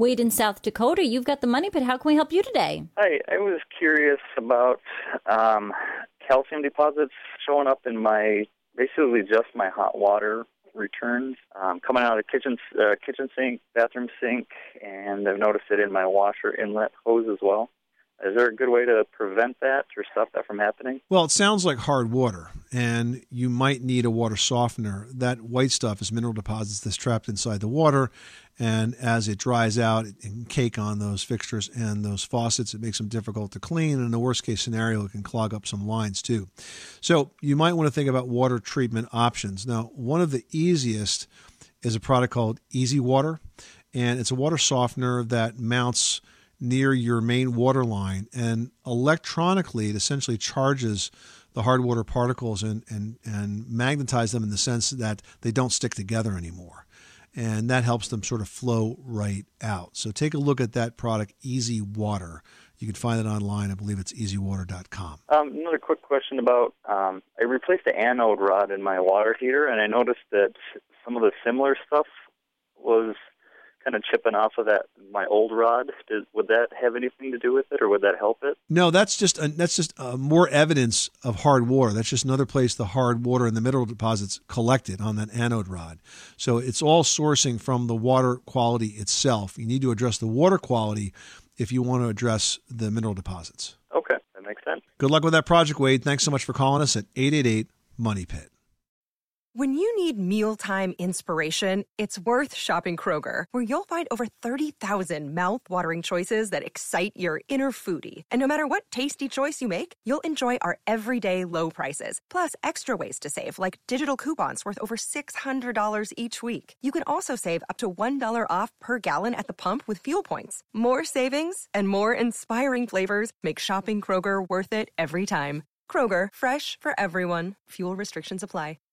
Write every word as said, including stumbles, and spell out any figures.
Wade in South Dakota, you've got the money pit. How can we help you today? Hi, I was curious about um, calcium deposits showing up in my, basically just my hot water returns, um, coming out of the kitchen, uh, kitchen sink, bathroom sink, and I've noticed it in my washer inlet hose as well. Is there a good way to prevent that or stop that from happening? Well, it sounds like hard water, and you might need a water softener. That white stuff is mineral deposits that's trapped inside the water, and as it dries out, it can cake on those fixtures and those faucets. It makes them difficult to clean, and in the worst-case scenario, it can clog up some lines too. So you might want to think about water treatment options. Now, one of the easiest is a product called Easy Water, and it's a water softener that mounts near your main water line, and electronically it essentially charges the hard water particles and, and, and magnetize them in the sense that they don't stick together anymore. And that helps them sort of flow right out. So take a look at that product, Easy Water. You can find it online. I believe it's easy water dot com. Um, another quick question about, um, I replaced the anode rod in my water heater, and I noticed that some of the similar stuff was kind of chipping off of that my old rod. Did, would that have anything to do with it, or would that help it? No, that's just a, that's just uh, more evidence of hard water. That's just another place the hard water and the mineral deposits collected on that anode rod. So it's all sourcing from the water quality itself. You need to address the water quality if you want to address the mineral deposits. Okay, that makes sense. Good luck with that project, Wade. Thanks so much for calling us at eight eight eight, money pit. When you need mealtime inspiration, it's worth shopping Kroger, where you'll find over thirty thousand mouth-watering choices that excite your inner foodie. And no matter what tasty choice you make, you'll enjoy our everyday low prices, plus extra ways to save, like digital coupons worth over six hundred dollars each week. You can also save up to one dollar off per gallon at the pump with fuel points. More savings and more inspiring flavors make shopping Kroger worth it every time. Kroger, fresh for everyone. Fuel restrictions apply.